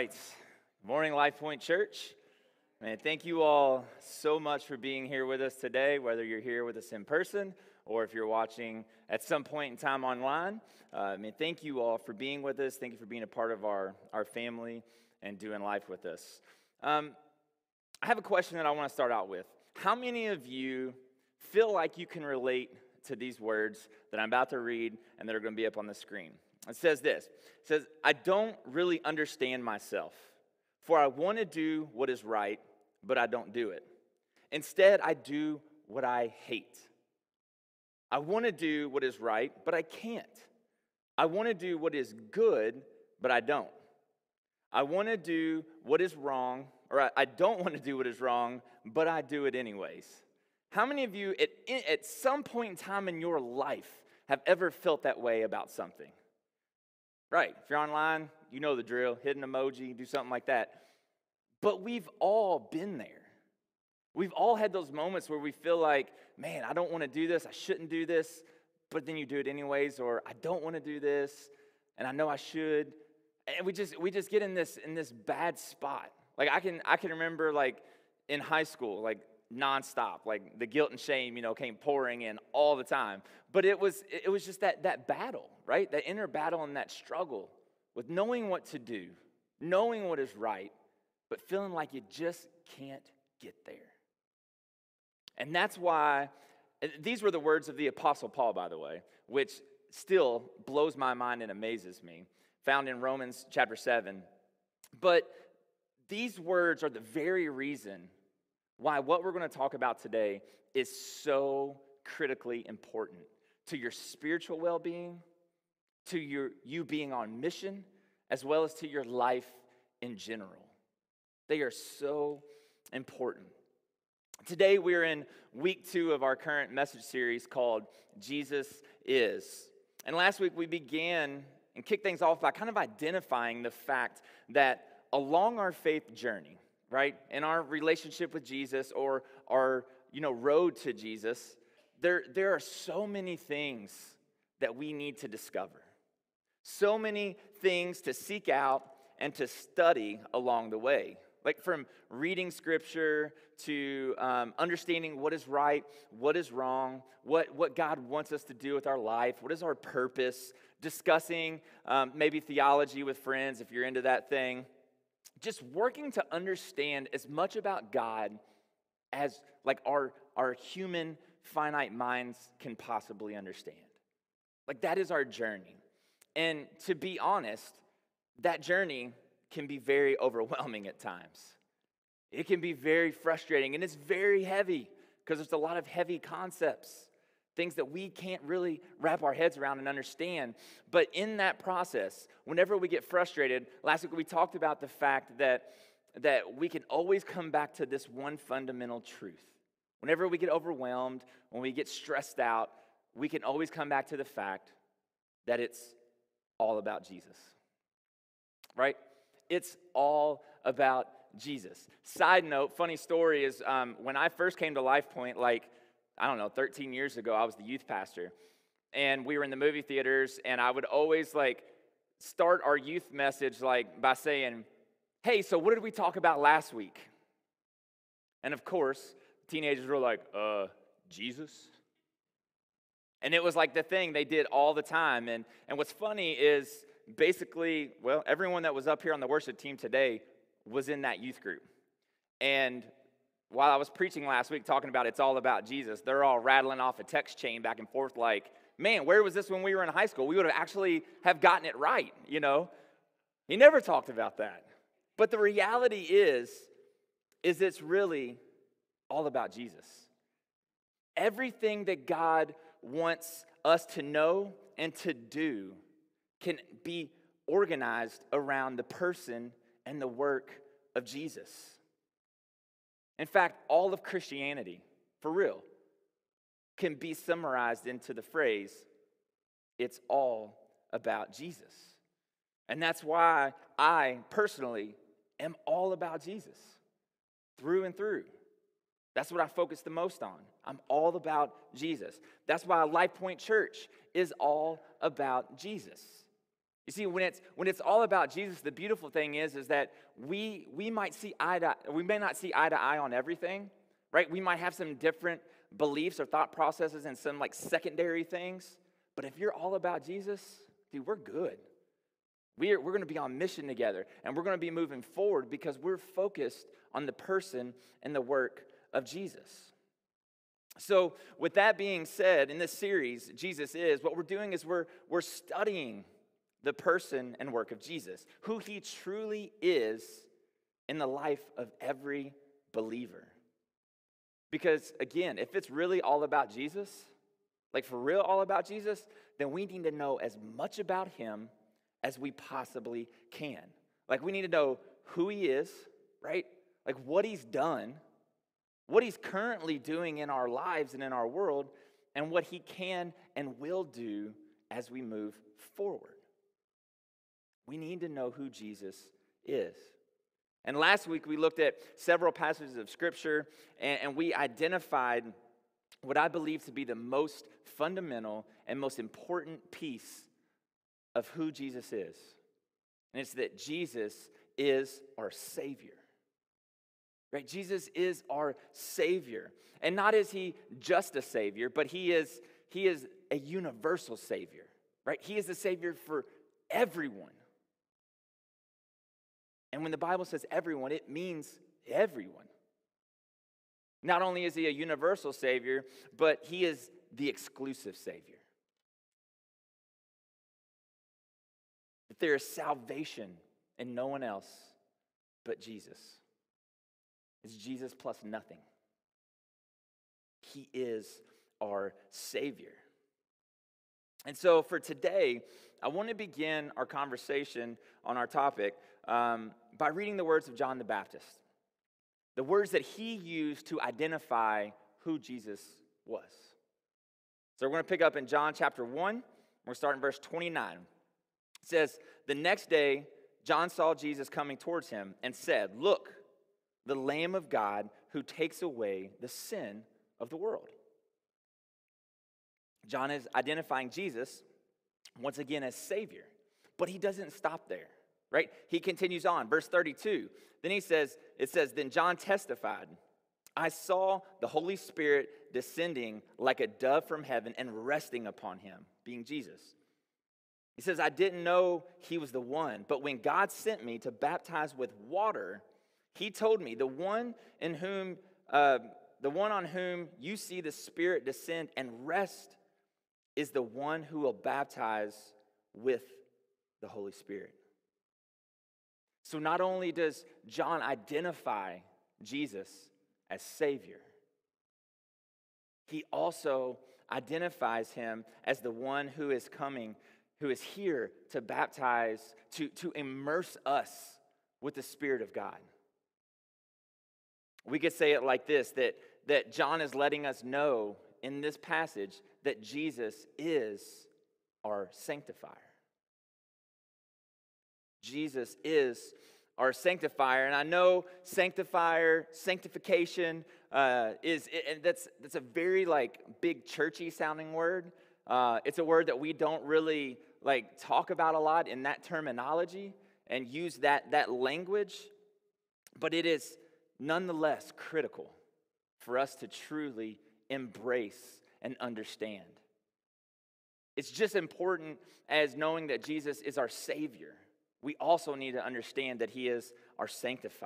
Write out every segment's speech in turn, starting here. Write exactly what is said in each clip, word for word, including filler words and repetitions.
right. Good morning, Life Point Church. Man, thank you all so much for being here with us today, whether you're here with us in person or if you're watching at some point in time online. Uh, I mean, thank you all for being with us. Thank you for being a part of our, our family and doing life with us. Um, I have a question that I want to start out with. How many of you feel like you can relate to these words that I'm about to read and that are going to be up on the screen? It says this. It says, I don't really understand myself, for I want to do what is right, but I don't do it. Instead, I do what I hate. I want to do what is right, but I can't. I want to do what is good, but I don't. I want to do what is wrong, or I, I don't want to do what is wrong, but I do it anyways. How many of you at, at some point in time in your life have ever felt that way about something? Right, if you're online, you know the drill, hit an emoji, do something like that. But we've all been there. We've all had those moments where we feel like, man, I don't want to do this, I shouldn't do this, but then you do it anyways, or I don't want to do this, and I know I should. And we just we just get in this in this bad spot. Like I can I can remember like in high school, like nonstop, like the guilt and shame, you know, came pouring in all the time. But it was it was just that that battle, right? That inner battle and that struggle with knowing what to do, knowing what is right, but feeling like you just can't get there. And that's why, these were the words of the Apostle Paul, by the way, which still blows my mind and amazes me, found in Romans chapter seven. But these words are the very reason why what we're going to talk about today is so critically important to your spiritual well-being, to your you being on mission, as well as to your life in general. They are so important. Today we're in week two of our current message series called Jesus Is. And last week we began and kicked things off by kind of identifying the fact that along our faith journey, right, in our relationship with Jesus or our, you know, road to Jesus, there, there are so many things that we need to discover. So many things to seek out and to study along the way. Like from reading scripture to um, understanding what is right, what is wrong, what, what God wants us to do with our life, what is our purpose, discussing um, maybe theology with friends if you're into that thing. Just working to understand as much about God as like our, our human finite minds can possibly understand. Like that is our journey. And to be honest, that journey can be very overwhelming at times. It can be very frustrating, and it's very heavy because there's a lot of heavy concepts, things that we can't really wrap our heads around and understand. But in that process, whenever we get frustrated, last week we talked about the fact that, that we can always come back to this one fundamental truth. Whenever we get overwhelmed, when we get stressed out, we can always come back to the fact that it's all about Jesus, right? It's all about Jesus. Side note, funny story is um, when I first came to Life Point, like, I don't know, thirteen years ago, I was the youth pastor. And we were in the movie theaters, and I would always, like, start our youth message, like, by saying, hey, so what did we talk about last week? And, of course, teenagers were like, uh, Jesus? And it was like the thing they did all the time. And, and what's funny is, basically, well, everyone that was up here on the worship team today was in that youth group. And while I was preaching last week talking about it's all about Jesus, they're all rattling off a text chain back and forth like, man, where was this when we were in high school? We would have actually have gotten it right, you know? He never talked about that. But the reality is, is it's really all about Jesus. Everything that God wants us to know and to do can be organized around the person and the work of Jesus. In fact, all of Christianity, for real, can be summarized into the phrase, it's all about Jesus. And that's why I personally am all about Jesus, through and through. That's what I focus the most on. I'm all about Jesus. That's why Life Point Church is all about Jesus. You see, when it's when it's all about Jesus, the beautiful thing is, is that we we might see eye to we may not see eye to eye on everything, right? We might have some different beliefs or thought processes and some like secondary things. But if you're all about Jesus, dude, we're good. We're, we're going to be on mission together, and we're going to be moving forward because we're focused on the person and the work of Jesus. So with that being said, in this series, Jesus Is, what we're doing is we're, we're studying the person and work of Jesus, who he truly is in the life of every believer. Because again, if it's really all about Jesus, like for real all about Jesus, then we need to know as much about him as we possibly can. Like we need to know who he is, right? Like what he's done, what he's currently doing in our lives and in our world, and what he can and will do as we move forward. We need to know who Jesus is. And last week we looked at several passages of Scripture, and, and we identified what I believe to be the most fundamental and most important piece of who Jesus is. And it's that Jesus is our Savior. Right? Jesus is our Savior. And not is he just a Savior, but he is, he is a universal Savior. Right? He is the Savior for everyone. And when the Bible says everyone, it means everyone. Not only is he a universal Savior, but he is the exclusive Savior. That there is salvation in no one else but Jesus. It's Jesus plus nothing. He is our Savior. And so for today, I want to begin our conversation on our topic um, by reading the words of John the Baptist. The words that he used to identify who Jesus was. So we're going to pick up in John chapter one. We're starting verse twenty-nine. It says, "The next day, John saw Jesus coming towards him and said, 'Look, the Lamb of God who takes away the sin of the world.'" John is identifying Jesus once again as Savior, but he doesn't stop there, right? He continues on, verse thirty-two. Then he says, it says, "Then John testified, 'I saw the Holy Spirit descending like a dove from heaven and resting upon him,'" being Jesus. He says, "I didn't know he was the one, but when God sent me to baptize with water, he told me, the one in whom, uh, the one on whom you see the Spirit descend and rest is the one who will baptize with the Holy Spirit." So not only does John identify Jesus as Savior, he also identifies him as the one who is coming, who is here to baptize, to, to immerse us with the Spirit of God. We could say it like this, that, that John is letting us know in this passage that Jesus is our sanctifier. Jesus is our sanctifier. And I know sanctifier, sanctification uh, is, and that's, that's a very like big churchy sounding word. Uh, it's a word that we don't really like talk about a lot in that terminology and use that, that language. But it is nonetheless critical for us to truly embrace and understand. It's just important as knowing that Jesus is our Savior. We also need to understand that he is our sanctifier.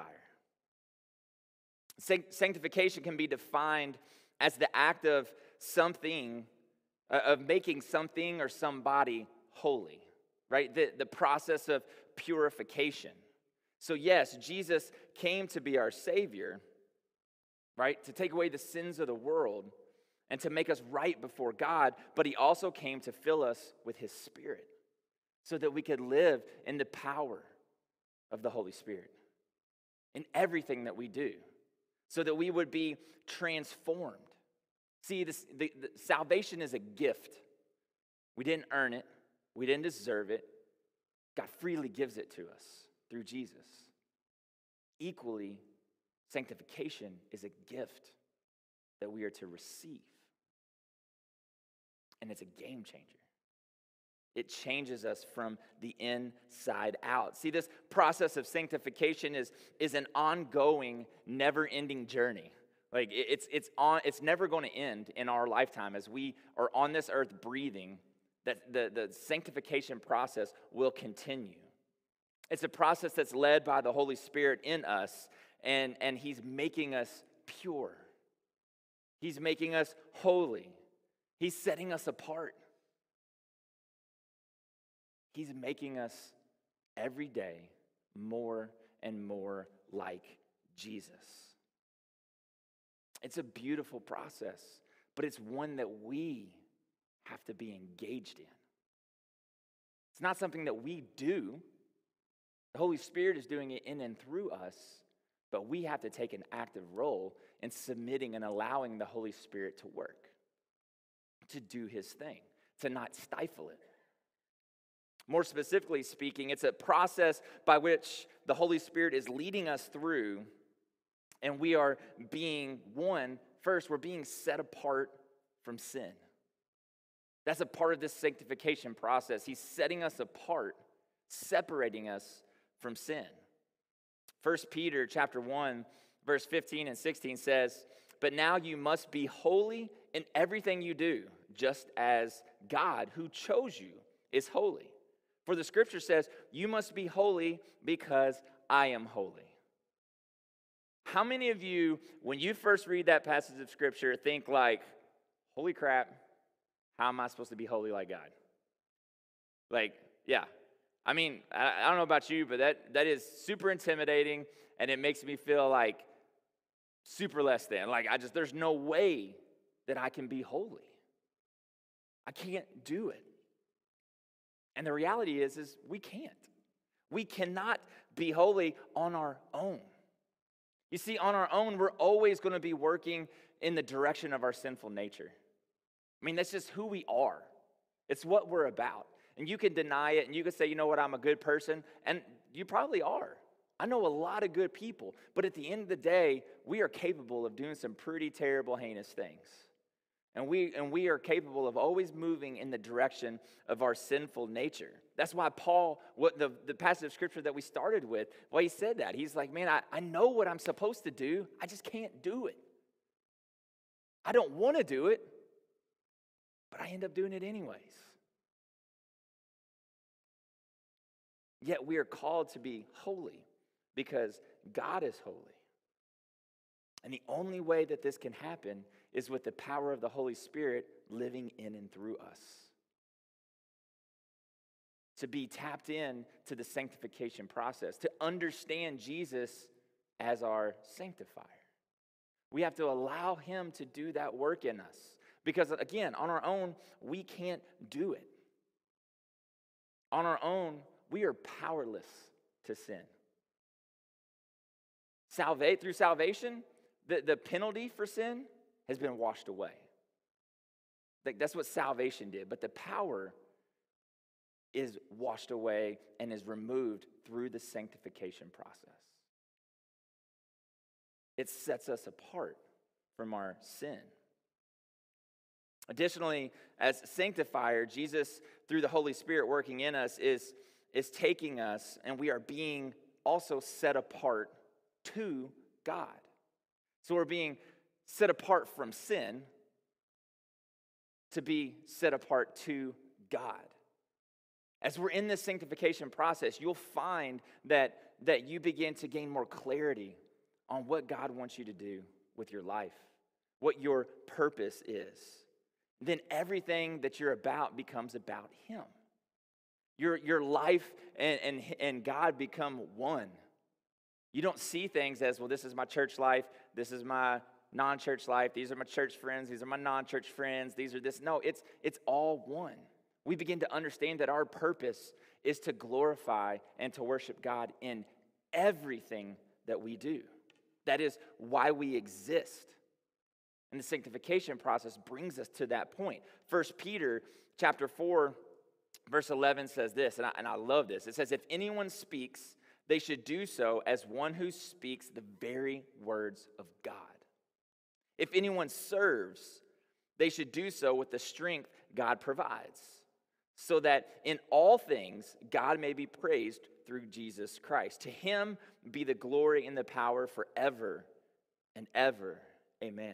Sanctification can be defined as the act of something, uh, of making something or somebody holy, right? The, the process of purification. So yes, Jesus came to be our Savior, right? To take away the sins of the world and to make us right before God, but he also came to fill us with his Spirit so that we could live in the power of the Holy Spirit in everything that we do, so that we would be transformed. See, this, the, the, salvation is a gift. We didn't earn it. We didn't deserve it. God freely gives it to us through Jesus. Equally, sanctification is a gift that we are to receive. And it's a game changer. It changes us from the inside out. See, this process of sanctification is, is an ongoing, never-ending journey. Like it's it's on it's never going to end in our lifetime as we are on this earth breathing, that the, the sanctification process will continue. It's a process that's led by the Holy Spirit in us, and, and He's making us pure. He's making us holy. He's setting us apart. He's making us every day more and more like Jesus. It's a beautiful process, but it's one that we have to be engaged in. It's not something that we do. The Holy Spirit is doing it in and through us, but we have to take an active role in submitting and allowing the Holy Spirit to work, to do His thing, to not stifle it. More specifically speaking, it's a process by which the Holy Spirit is leading us through, and we are being, one, first, we're being set apart from sin. That's a part of this sanctification process. He's setting us apart, separating us from sin. First Peter chapter one, verse fifteen and sixteen says, "But now you must be holy in everything you do, just as God who chose you is holy. For the scripture says, you must be holy because I am holy." How many of you, when you first read that passage of scripture, think like, holy crap, how am I supposed to be holy like God? Like, yeah. I mean, I, I don't know about you, but that, that is super intimidating, and it makes me feel like super less than. Like, I just, there's no way that I can be holy. I can't do it. And the reality is, is we can't. We cannot be holy on our own. You see, on our own, we're always going to be working in the direction of our sinful nature. I mean, that's just who we are. It's what we're about. And you can deny it, and you can say, you know what, I'm a good person, and you probably are. I know a lot of good people, but at the end of the day, we are capable of doing some pretty terrible, heinous things. And we and we are capable of always moving in the direction of our sinful nature. That's why Paul, what the, the passage of scripture that we started with, why he said that. He's like, man, I, I know what I'm supposed to do. I just can't do it. I don't want to do it, but I end up doing it anyways. Yet we are called to be holy because God is holy. And the only way that this can happen is with the power of the Holy Spirit living in and through us. To be tapped in to the sanctification process, to understand Jesus as our sanctifier. We have to allow Him to do that work in us. Because again, on our own, we can't do it. On our own, we are powerless to sin. Salva- through salvation, the, the penalty for sin has been washed away. Like, that's what salvation did. But the power is washed away and is removed through the sanctification process. It sets us apart from our sin. Additionally, as sanctifier, Jesus, through the Holy Spirit working in us, is, is taking us, and we are being also set apart to God. So we're being set apart from sin to be set apart to God. As we're in this sanctification process, you'll find that, that you begin to gain more clarity on what God wants you to do with your life, what your purpose is. Then everything that you're about becomes about Him. Your, your life and, and, and God become one. You don't see things as, well, this is my church life, this is my non-church life, these are my church friends, these are my non-church friends, these are this. No, it's, it's all one. We begin to understand that our purpose is to glorify and to worship God in everything that we do. That is why we exist. And the sanctification process brings us to that point. First Peter chapter four, verse eleven says this, and I, and I love this. It says, if anyone speaks, they should do so as one who speaks the very words of God. If anyone serves, they should do so with the strength God provides, so that in all things God may be praised through Jesus Christ. To him be the glory and the power forever and ever. Amen.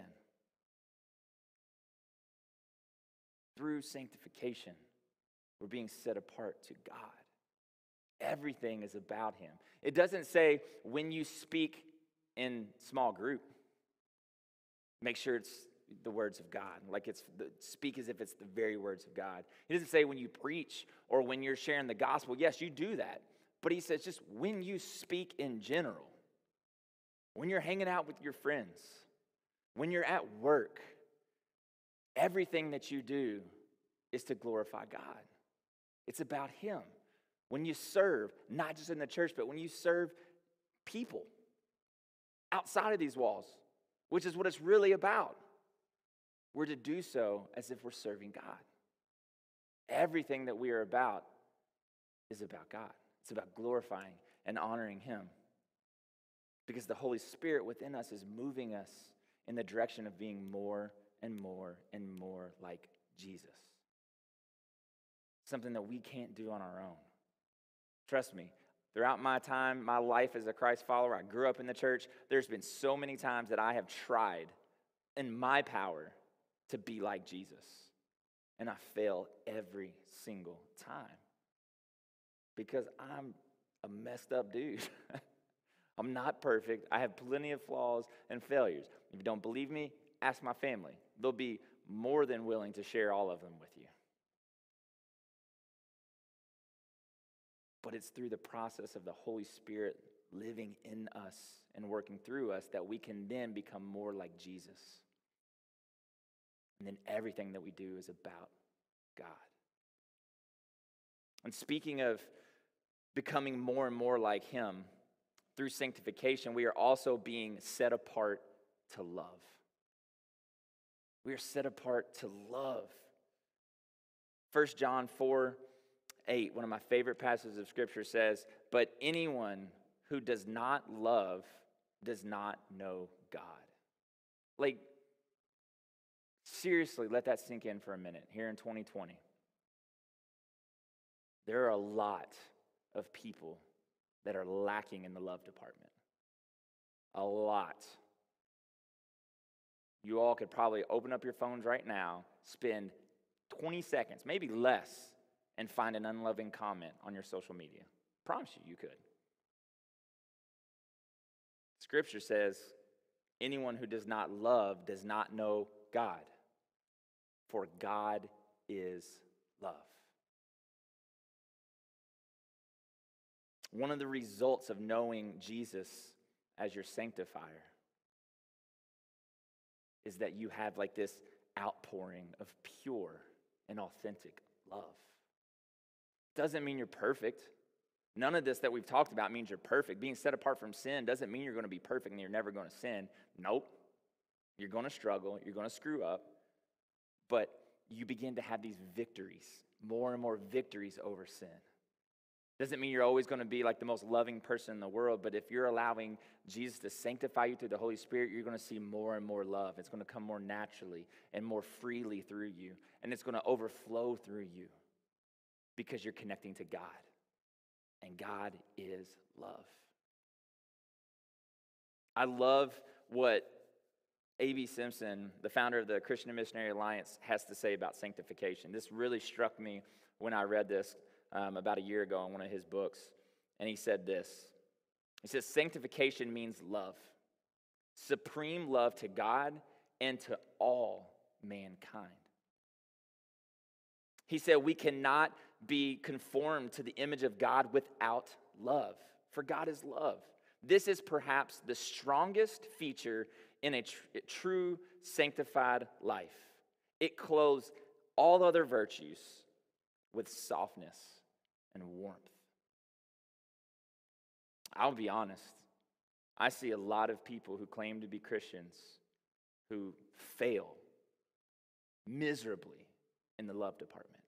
Through sanctification, we're being set apart to God. Everything is about him. It doesn't say when you speak in small group, make sure it's the words of God. Like it's the, speak as if it's the very words of God. He doesn't say when you preach or when you're sharing the gospel. Yes, you do that. But he says just when you speak in general, when you're hanging out with your friends, when you're at work, everything that you do is to glorify God. It's about him. When you serve, not just in the church, but when you serve people outside of these walls, which is what it's really about, we're to do so as if we're serving God. Everything that we are about is about God. It's about glorifying and honoring him. Because the Holy Spirit within us is moving us in the direction of being more and more and more like Jesus. Something that we can't do on our own. Trust me, throughout my time, my life as a Christ follower, I grew up in the church. There's been so many times that I have tried in my power to be like Jesus. And I fail every single time. Because I'm a messed up dude. I'm not perfect. I have plenty of flaws and failures. If you don't believe me, ask my family. They'll be more than willing to share all of them with you. But it's through the process of the Holy Spirit living in us and working through us that we can then become more like Jesus. And then everything that we do is about God. And speaking of becoming more and more like him, through sanctification, we are also being set apart to love. We are set apart to love. First John four eight, one of my favorite passages of Scripture says, "But anyone who does not love does not know God." Like, seriously, let that sink in for a minute here in twenty twenty. There are a lot of people that are lacking in the love department. A lot. You all could probably open up your phones right now, spend twenty seconds, maybe less, and find an unloving comment on your social media. Promise you, you could. Scripture says, anyone who does not love does not know God, for God is love. One of the results of knowing Jesus as your sanctifier is that you have like this outpouring of pure and authentic love. Doesn't mean you're perfect. None of this that we've talked about means you're perfect. Being set apart from sin doesn't mean you're going to be perfect and you're never going to sin. Nope. You're going to struggle. You're going to screw up. But you begin to have these victories, more and more victories over sin. Doesn't mean you're always going to be like the most loving person in the world, but if you're allowing Jesus to sanctify you through the Holy Spirit, you're going to see more and more love. It's going to come more naturally and more freely through you, and it's going to overflow through you because you're connecting to God, and God is love. I love what A B Simpson, the founder of the Christian and Missionary Alliance, has to say about sanctification. This really struck me when I read this Um, about a year ago in one of his books, and he said this. He says, sanctification means love, supreme love to God and to all mankind. He said we cannot be conformed to the image of God without love, for God is love. This is perhaps the strongest feature in a, tr- a true sanctified life. It clothes all other virtues with softness and warmth. I'll be honest, I see a lot of people who claim to be Christians who fail miserably in the love department.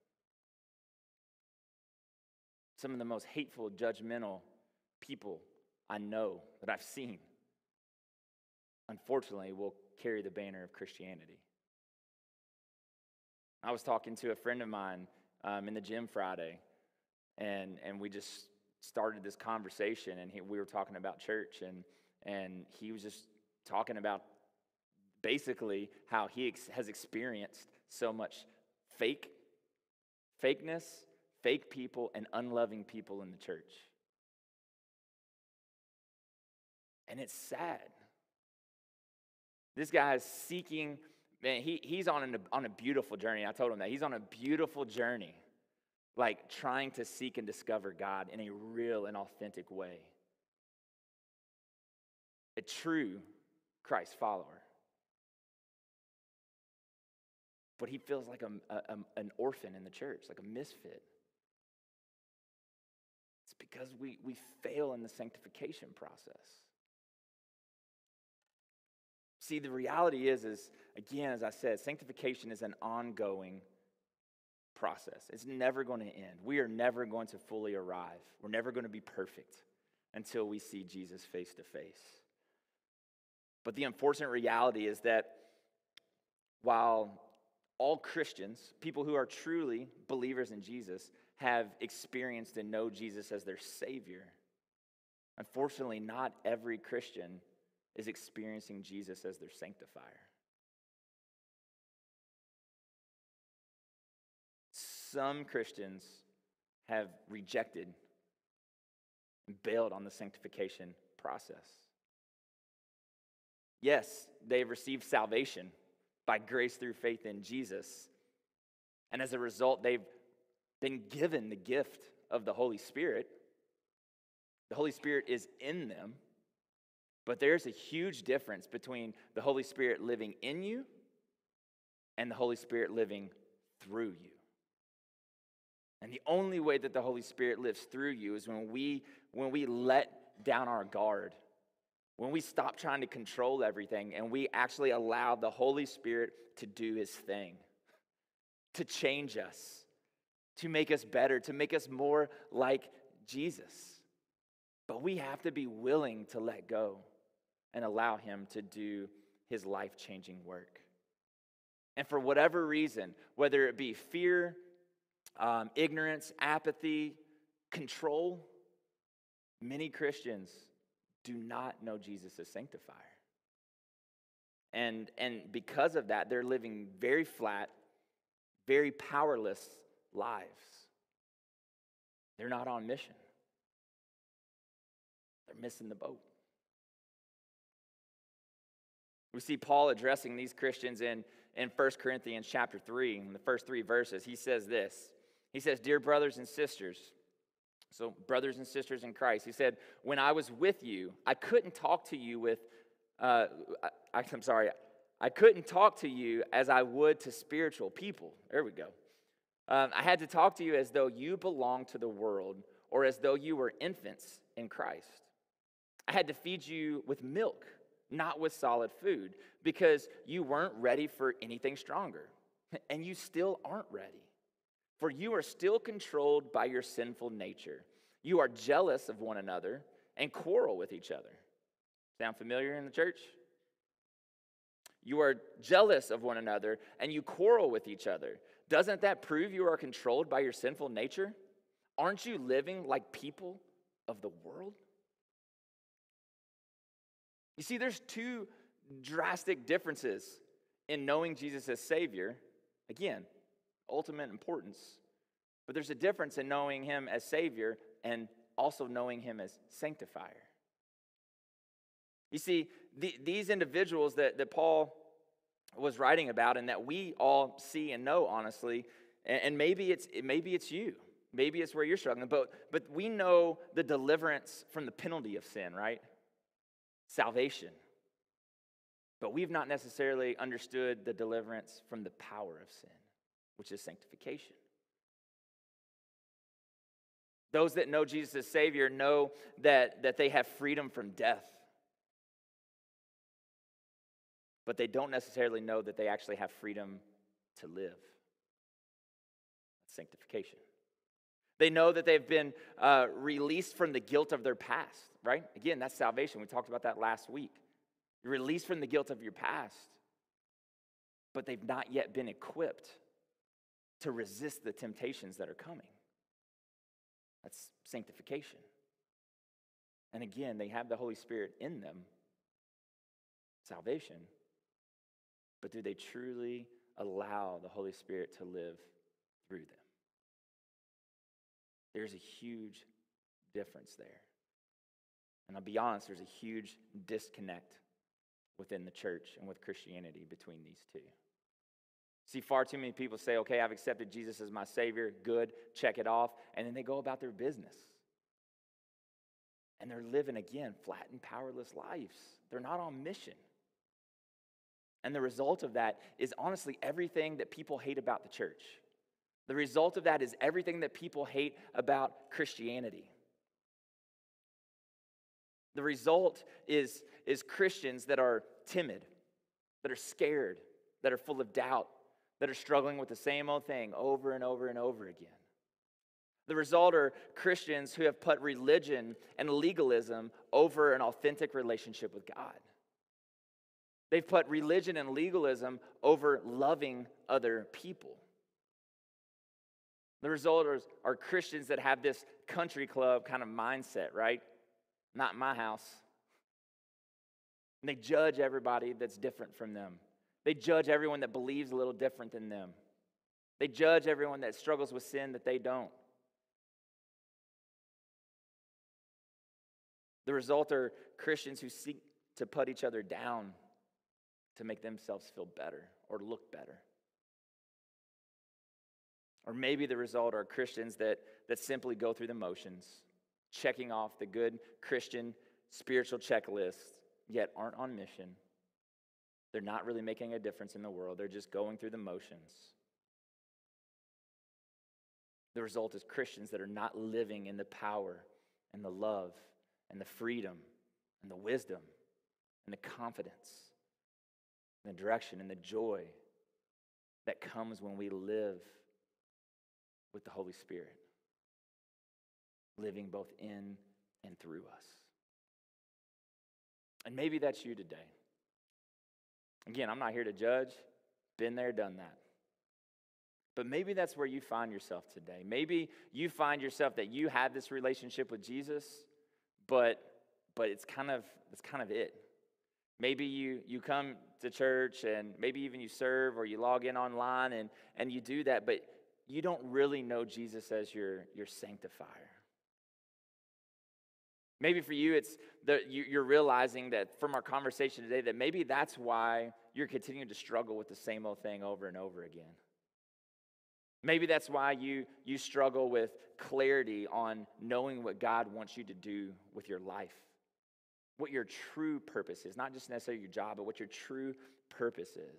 Some of the most hateful, judgmental people I know that I've seen, unfortunately, will carry the banner of Christianity. I was talking to a friend of mine um, in the gym Friday, and and we just started this conversation, and he, we were talking about church, and and he was just talking about basically how he ex- has experienced so much fake, fakeness, fake people, and unloving people in the church. And it's sad. This guy is seeking, man, he, he's on, an, on a beautiful journey. I told him that. He's on a beautiful journey, like trying to seek and discover God in a real and authentic way. A true Christ follower. But he feels like a, a, an orphan in the church, like a misfit. It's because we, we fail in the sanctification process. See, the reality is, is, again, as I said, sanctification is an ongoing process. It's never going to end. We are never going to fully arrive. We're never going to be perfect until we see Jesus face to face. But the unfortunate reality is that while all Christians, people who are truly believers in Jesus, have experienced and know Jesus as their Savior, unfortunately, not every Christian is experiencing Jesus as their sanctifier. Some Christians have rejected and bailed on the sanctification process. Yes, they've received salvation by grace through faith in Jesus. And as a result, they've been given the gift of the Holy Spirit. The Holy Spirit is in them. But there's a huge difference between the Holy Spirit living in you and the Holy Spirit living through you. And the only way that the Holy Spirit lives through you is when we when we let down our guard, when we stop trying to control everything and we actually allow the Holy Spirit to do his thing, to change us, to make us better, to make us more like Jesus. But we have to be willing to let go and allow him to do his life-changing work. And for whatever reason, whether it be fear, um, ignorance, apathy, control, many Christians do not know Jesus as sanctifier. And, and because of that, they're living very flat, very powerless lives. They're not on mission. They're missing the boat. We see Paul addressing these Christians in, in First Corinthians chapter three, in the first three verses. He says this. He says, "Dear brothers and sisters," so brothers and sisters in Christ, he said, "when I was with you, I couldn't talk to you with, uh, I, I'm sorry, I couldn't talk to you as I would to spiritual people." There we go. Um, I had to talk to you as though you belonged to the world or as though you were infants in Christ. I had to feed you with milk, not with solid food, because you weren't ready for anything stronger. And you still aren't ready. For you are still controlled by your sinful nature. You are jealous of one another and quarrel with each other. Sound familiar in the church? You are jealous of one another and you quarrel with each other. Doesn't that prove you are controlled by your sinful nature? Aren't you living like people of the world? You see, there's two drastic differences in knowing Jesus as Savior. Again, ultimate importance. But there's a difference in knowing him as Savior and also knowing him as sanctifier. You see, the, these individuals that, that Paul was writing about and that we all see and know, honestly, and, and maybe it's maybe it's you. Maybe it's where you're struggling. But, but we know the deliverance from the penalty of sin, right? Salvation. But we've not necessarily understood the deliverance from the power of sin, which is sanctification. Those that know Jesus as Savior know that, that they have freedom from death. But they don't necessarily know that they actually have freedom to live. That's sanctification. They know that they've been uh, released from the guilt of their past, right? Again, that's salvation. We talked about that last week. You're released from the guilt of your past, but they've not yet been equipped to resist the temptations that are coming. That's sanctification. And again, they have the Holy Spirit in them, salvation, but do they truly allow the Holy Spirit to live through them? There's a huge difference there. And I'll be honest, there's a huge disconnect within the church and with Christianity between these two. See, far too many people say, okay, I've accepted Jesus as my Savior, good, check it off, and then they go about their business. And they're living, again, flat and powerless lives. They're not on mission. And the result of that is honestly everything that people hate about the church. The result of that is everything that people hate about Christianity. The result is, is Christians that are timid, that are scared, that are full of doubt, that are struggling with the same old thing over and over and over again. The result are Christians who have put religion and legalism over an authentic relationship with God. They've put religion and legalism over loving other people. The result are, are Christians that have this country club kind of mindset, right? Not in my house. And they judge everybody that's different from them. They judge everyone that believes a little different than them. They judge everyone that struggles with sin that they don't. The result are Christians who seek to put each other down to make themselves feel better or look better. Or maybe the result are Christians that, that simply go through the motions, checking off the good Christian spiritual checklist, yet aren't on mission. They're not really making a difference in the world. They're just going through the motions. The result is Christians that are not living in the power and the love and the freedom and the wisdom and the confidence and the direction and the joy that comes when we live with the Holy Spirit, living both in and through us. And maybe that's you today. Again, I'm not here to judge. Been there, done that. But maybe that's where you find yourself today. Maybe you find yourself that you have this relationship with Jesus, but but it's kind of it's kind of it. Maybe you you come to church and maybe even you serve or you log in online and, and you do that, but you don't really know Jesus as your, your sanctifier. Maybe for you, it's that you, you're realizing that from our conversation today that maybe that's why you're continuing to struggle with the same old thing over and over again. Maybe that's why you, you struggle with clarity on knowing what God wants you to do with your life, what your true purpose is, not just necessarily your job, but what your true purpose is.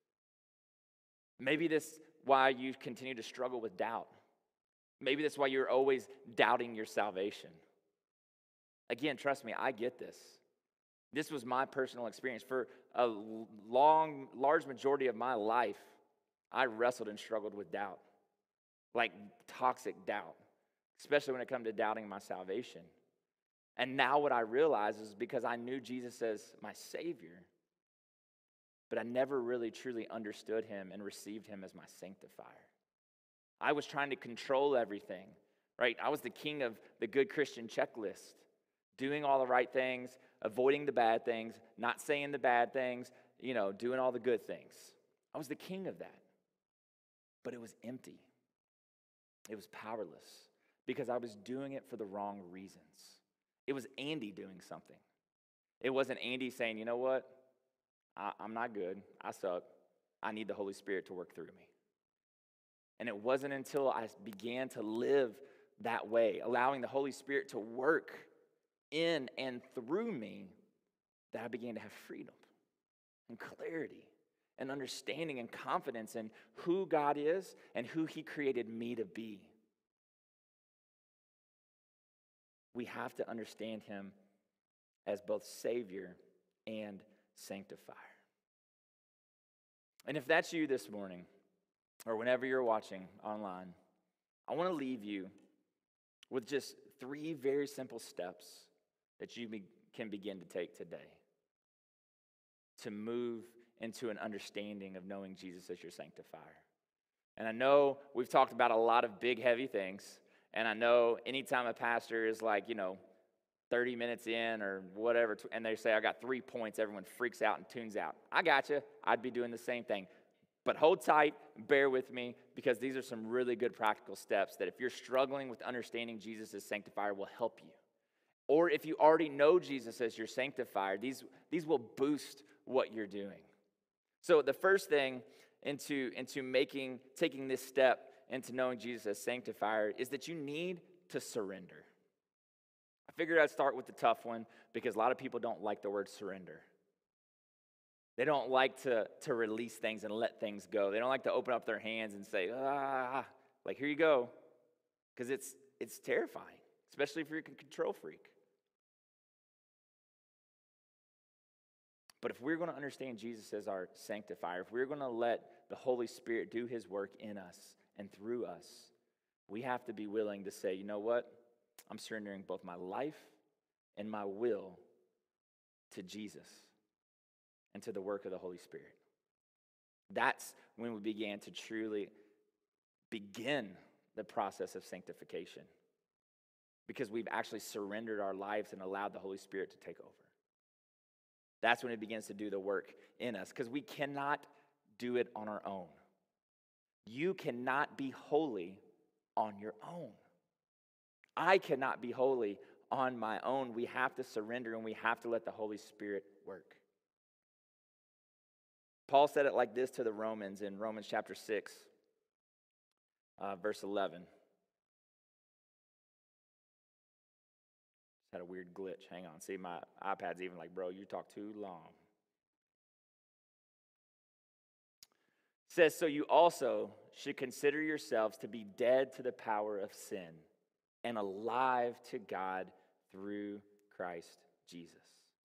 Maybe this why you continue to struggle with doubt. Maybe that's why you're always doubting your salvation. Again, trust me, I get this. This was my personal experience. For a long, large majority of my life, I wrestled and struggled with doubt, like toxic doubt, especially when it comes to doubting my salvation. And now what I realize is because I knew Jesus as my Savior, but I never really truly understood him and received him as my sanctifier. I was trying to control everything, right? I was the king of the good Christian checklist, doing all the right things, avoiding the bad things, not saying the bad things, you know, doing all the good things. I was the king of that. But it was empty. It was powerless because I was doing it for the wrong reasons. It was Andy doing something. It wasn't Andy saying, you know what? I, I'm not good. I suck. I need the Holy Spirit to work through me. And it wasn't until I began to live that way, allowing the Holy Spirit to work in and through me, that I began to have freedom and clarity and understanding and confidence in who God is and who he created me to be. We have to understand him as both Savior and Sanctifier. And if that's you this morning, or whenever you're watching online, I want to leave you with just three very simple steps that you be, can begin to take today to move into an understanding of knowing Jesus as your sanctifier. And I know we've talked about a lot of big, heavy things. And I know anytime a pastor is like, you know, thirty minutes in or whatever, and they say, I got three points, everyone freaks out and tunes out. I got you. I'd be doing the same thing. But hold tight, bear with me, because these are some really good practical steps that if you're struggling with understanding Jesus as sanctifier will help you. Or if you already know Jesus as your sanctifier, these, these will boost what you're doing. So the first thing into, into making, taking this step into knowing Jesus as sanctifier is that you need to surrender. I figured I'd start with the tough one because a lot of people don't like the word surrender. They don't like to, to release things and let things go. They don't like to open up their hands and say, ah, like, here you go. Because it's, it's terrifying, especially if you're a control freak. But if we're going to understand Jesus as our sanctifier, if we're going to let the Holy Spirit do his work in us and through us, we have to be willing to say, you know what? I'm surrendering both my life and my will to Jesus and to the work of the Holy Spirit. That's when we began to truly begin the process of sanctification, because we've actually surrendered our lives and allowed the Holy Spirit to take over. That's when it begins to do the work in us, because we cannot do it on our own. You cannot be holy on your own. I cannot be holy on my own. We have to surrender and we have to let the Holy Spirit work. Paul said it like this to the Romans in Romans chapter six, uh, verse eleven. Just had a weird glitch. Hang on. See, my iPad's even like, bro, you talk too long. It says, so you also should consider yourselves to be dead to the power of sin and alive to God through Christ Jesus.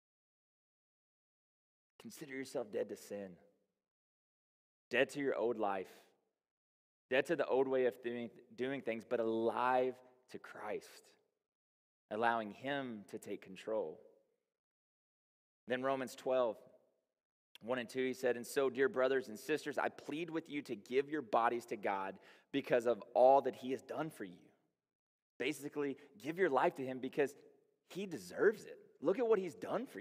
Consider yourself dead to sin, dead to your old life, dead to the old way of doing, doing things, but alive to Christ, allowing him to take control. Then Romans twelve, one and two, he said, and so, dear brothers and sisters, I plead with you to give your bodies to God because of all that he has done for you. Basically, give your life to him because he deserves it. Look at what he's done for you.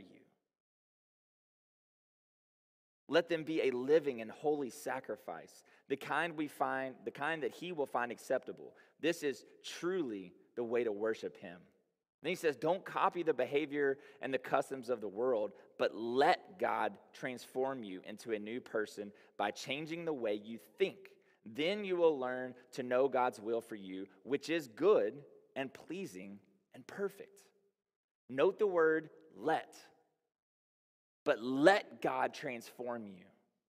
Let them be a living and holy sacrifice, the kind we find, the kind that he will find acceptable. This is truly the way to worship him. Then he says, don't copy the behavior and the customs of the world, but let God transform you into a new person by changing the way you think. Then you will learn to know God's will for you, which is good and pleasing and perfect. Note the word let. But let God transform you.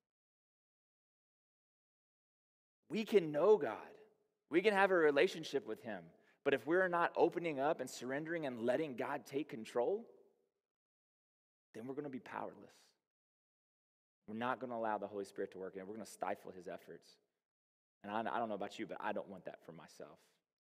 We can know God. We can have a relationship with him. But if we're not opening up and surrendering and letting God take control, then we're going to be powerless. We're not going to allow the Holy Spirit to work in it. We're going to stifle his efforts. And I, I don't know about you, but I don't want that for myself.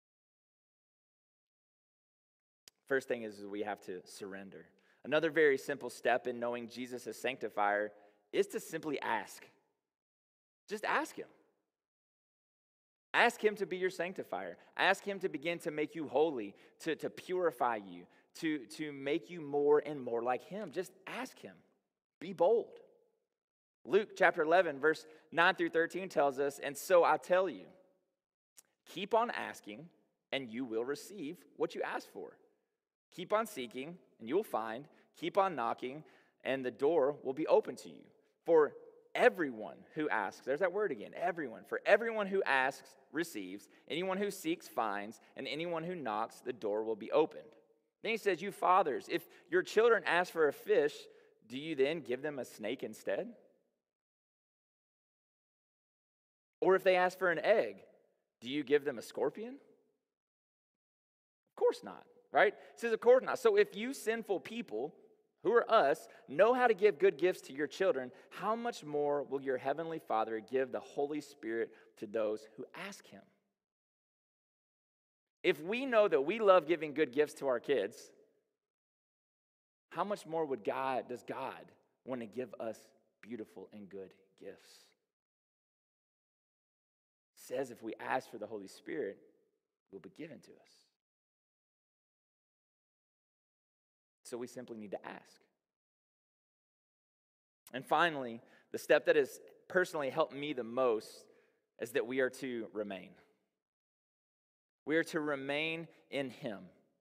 First thing is we have to surrender. Another very simple step in knowing Jesus as sanctifier is to simply ask. Just ask him. Ask him to be your sanctifier. Ask him to begin to make you holy, to, to purify you, to, to make you more and more like him. Just ask him. Be bold. Luke chapter eleven, verse nine through thirteen tells us, and so I tell you, keep on asking, and you will receive what you ask for. Keep on seeking, and you will find. Keep on knocking, and the door will be open to you. For everyone who asks, there's that word again, everyone. For everyone who asks, receives. Anyone who seeks, finds. And anyone who knocks, the door will be opened. Then he says, you fathers, if your children ask for a fish, do you then give them a snake instead? Or if they ask for an egg, do you give them a scorpion? Of course not. Right? It says, of course not. So if you sinful people, who are us, know how to give good gifts to your children, how much more will your heavenly Father give the Holy Spirit to those who ask him? If we know that we love giving good gifts to our kids, how much more would God, does God want to give us beautiful and good gifts? says if we ask for the Holy Spirit, it will be given to us. So we simply need to ask. And finally, the step that has personally helped me the most is that we are to remain. We are to remain in Him.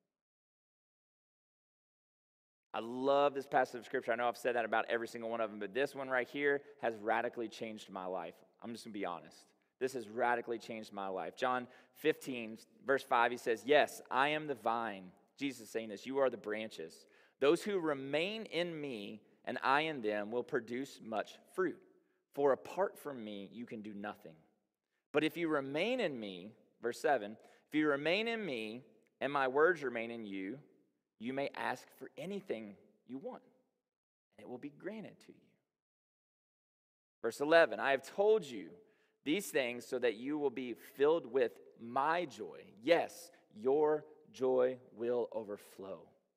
I love this passage of Scripture. I know I've said that about every single one of them, but this one right here has radically changed my life. I'm just going to be honest. This has radically changed my life. John fifteen, verse five, he says, "Yes, I am the vine." Jesus is saying this, "You are the branches. Those who remain in me and I in them will produce much fruit. For apart from me, you can do nothing. But if you remain in me," verse seven, "if you remain in me and my words remain in you, you may ask for anything you want, and it will be granted to you." Verse eleven, "I have told you these things so that you will be filled with my joy. Yes, your joy will overflow."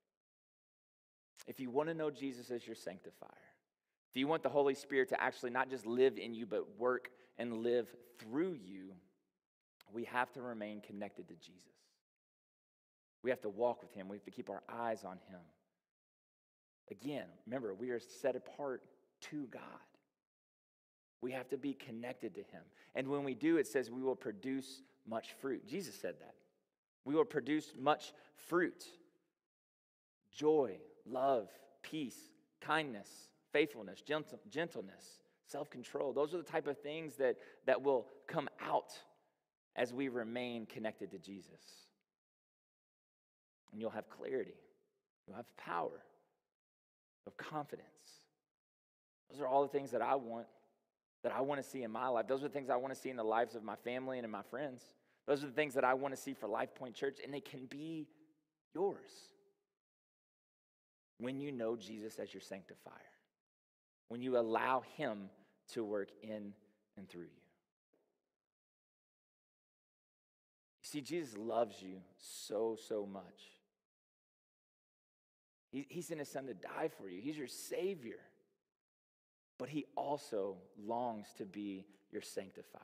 If you want to know Jesus as your sanctifier, if you want the Holy Spirit to actually not just live in you, but work and live through you, we have to remain connected to Jesus. We have to walk with Him. We have to keep our eyes on Him. Again, remember, we are set apart to God. We have to be connected to Him. And when we do, it says we will produce much fruit. Jesus said that. We will produce much fruit. Joy, love, peace, kindness, faithfulness, gentle, gentleness, self-control. Those are the type of things that, that will come out as we remain connected to Jesus. And you'll have clarity. You'll have power. You'll have confidence. Those are all the things that I want, that I want to see in my life. Those are the things I want to see in the lives of my family and in my friends. Those are the things that I want to see for Life Point Church, and they can be yours when you know Jesus as your sanctifier, when you allow Him to work in and through you. You see, Jesus loves you so, so much. He, he sent His Son to die for you. He's your Savior. But He also longs to be your sanctifier,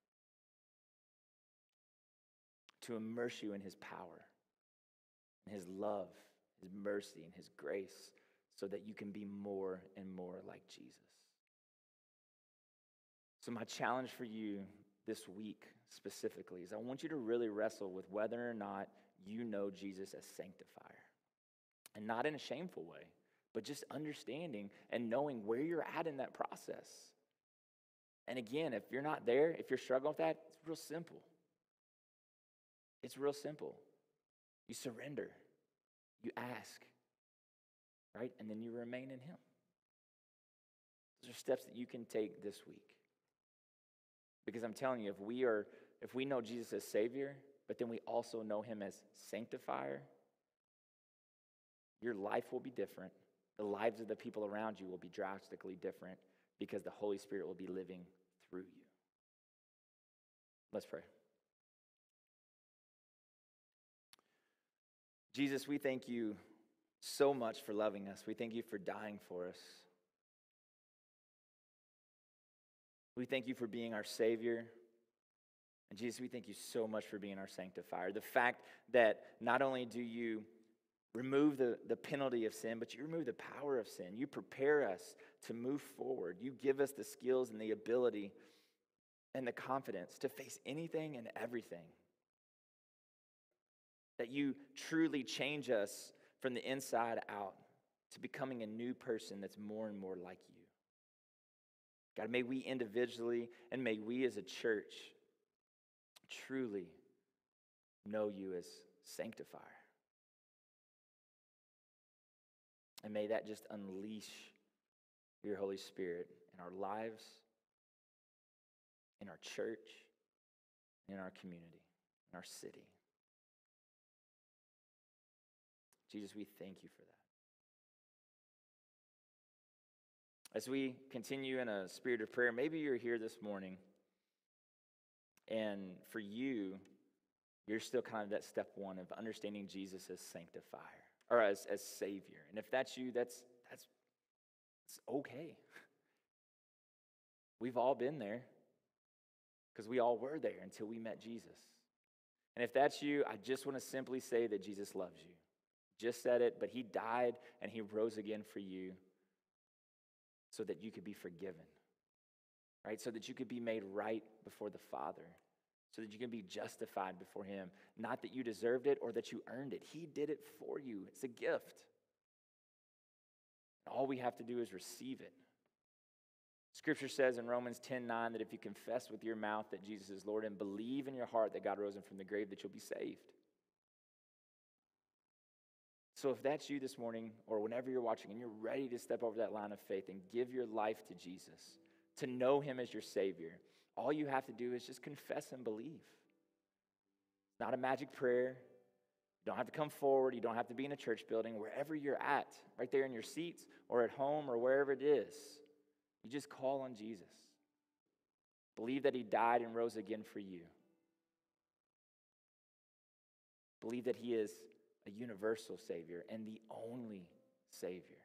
to immerse you in His power, in His love, His mercy, and His grace, so that you can be more and more like Jesus. So my challenge for you this week specifically is I want you to really wrestle with whether or not you know Jesus as sanctifier. And not in a shameful way, but just understanding and knowing where you're at in that process. And again, if you're not there, if you're struggling with that, it's real simple. It's real simple. You surrender. You ask. Right? And then you remain in Him. Those are steps that you can take this week. Because I'm telling you, if we are, if we know Jesus as Savior, but then we also know Him as sanctifier, your life will be different. The lives of the people around you will be drastically different because the Holy Spirit will be living through you. Let's pray. Jesus, we thank you so much for loving us. We thank you for dying for us. We thank you for being our Savior. And Jesus, we thank you so much for being our sanctifier. The fact that not only do you remove the, the penalty of sin, but you remove the power of sin. You prepare us to move forward. You give us the skills and the ability and the confidence to face anything and everything. That you truly change us from the inside out to becoming a new person that's more and more like you. God, may we individually and may we as a church truly know you as sanctifier. And may that just unleash your Holy Spirit in our lives, in our church, in our community, in our city. Jesus, we thank you for that. As we continue in a spirit of prayer, maybe you're here this morning, and for you, you're still kind of that step one of understanding Jesus as sanctifier, or as, as Savior. And if that's you, that's that's it's okay. We've all been there. because we all were there until we met Jesus. And if that's you, I just want to simply say that Jesus loves you. Just said it, but he died and he rose again for you so that you could be forgiven, right? So that you could be made right before the Father, so that you can be justified before him. Not that you deserved it or that you earned it. He did it for you. It's a gift. All we have to do is receive it. Scripture says in Romans ten nine that if you confess with your mouth that Jesus is Lord and believe in your heart that God rose him from the grave, that you'll be saved. So if that's you this morning or whenever you're watching and you're ready to step over that line of faith and give your life to Jesus, to know him as your Savior, all you have to do is just confess and believe. It's not a magic prayer. You don't have to come forward. You don't have to be in a church building. Wherever you're at, right there in your seats or at home or wherever it is, you just call on Jesus. Believe that he died and rose again for you. Believe that he is a universal Savior and the only Savior.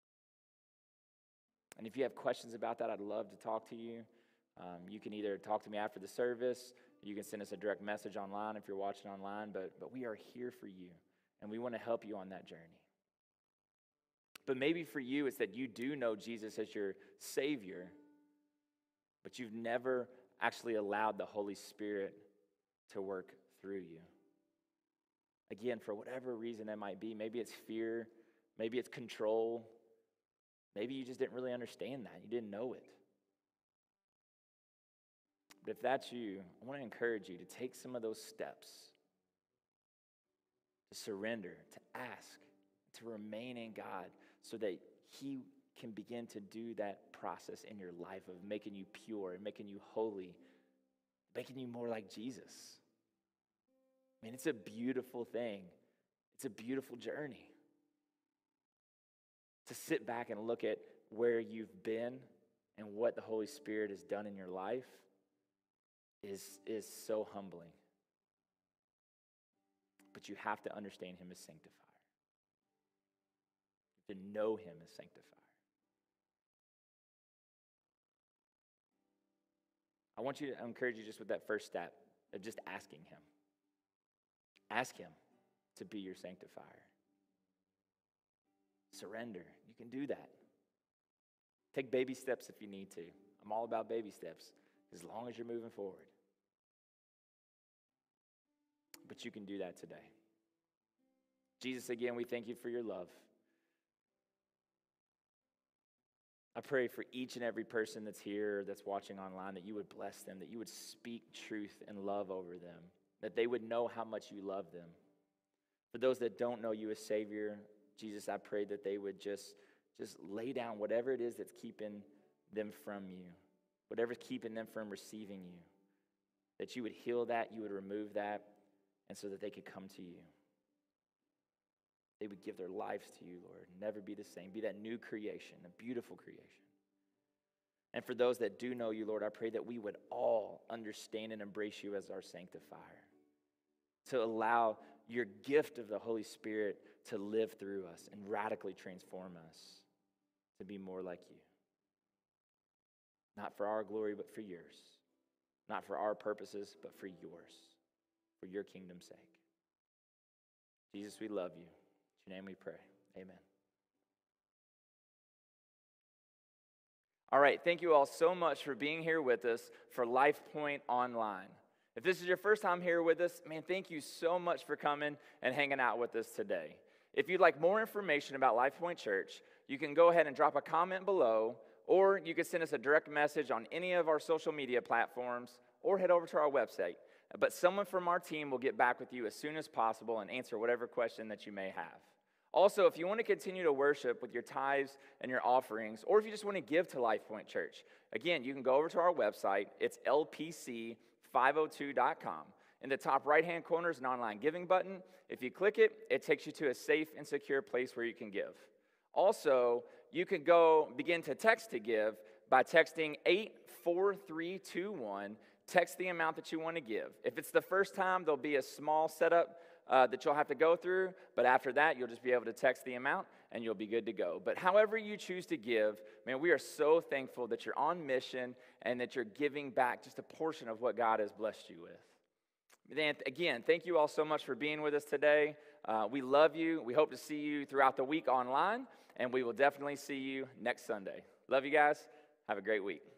And if you have questions about that, I'd love to talk to you. Um, you can either talk to me after the service, you can send us a direct message online if you're watching online, but, but we are here for you, and we want to help you on that journey. But maybe for you, it's that you do know Jesus as your Savior, but you've never actually allowed the Holy Spirit to work through you. Again, for whatever reason that might be, maybe it's fear, maybe it's control, maybe you just didn't really understand that, you didn't know it. But if that's you, I want to encourage you to take some of those steps, to surrender, to ask, to remain in God so that he can begin to do that process in your life of making you pure and making you holy, making you more like Jesus. I mean, it's a beautiful thing. It's a beautiful journey. To sit back and look at where you've been and what the Holy Spirit has done in your life is, is so humbling. But you have to understand him as sanctifier. You have to know him as sanctifier. I want you to encourage you just with that first step of just asking him. Ask him to be your sanctifier. Surrender. You can do that. Take baby steps if you need to. I'm all about baby steps as long as you're moving forward. But you can do that today. Jesus, again, we thank you for your love. I pray for each and every person that's here, that's watching online, that you would bless them, that you would speak truth and love over them, that they would know how much you love them. For those that don't know you as Savior, Jesus, I pray that they would just, just lay down whatever it is that's keeping them from you, whatever's keeping them from receiving you, that you would heal that, you would remove that, and so that they could come to you. They would give their lives to you, Lord, never be the same, be that new creation, a beautiful creation. And for those that do know you, Lord, I pray that we would all understand and embrace you as our sanctifier, to allow your gift of the Holy Spirit to live through us and radically transform us to be more like you. Not for our glory, but for yours. Not for our purposes, but for yours, for your kingdom's sake. Jesus, we love you. In your name we pray. Amen. All right, thank you all so much for being here with us for LifePoint Online. If this is your first time here with us, man, thank you so much for coming and hanging out with us today. If you'd like more information about LifePoint Church, you can go ahead and drop a comment below, or you can send us a direct message on any of our social media platforms, or head over to our website. But someone from our team will get back with you as soon as possible and answer whatever question that you may have. Also, if you want to continue to worship with your tithes and your offerings, or if you just want to give to LifePoint Church, again, you can go over to our website. It's L P C five oh two dot com. In the top right-hand corner is an online giving button. If you click it, it takes you to a safe and secure place where you can give. Also, you can go begin to text to give by texting eight four three two one. Text the amount that you want to give. If it's the first time, there'll be a small setup uh, that you'll have to go through, but after that, you'll just be able to text the amount and you'll be good to go. But however you choose to give, man, we are so thankful that you're on mission and that you're giving back just a portion of what God has blessed you with. Then, again, thank you all so much for being with us today. Uh, we love you. We hope to see you throughout the week online, and we will definitely see you next Sunday. Love you guys. Have a great week.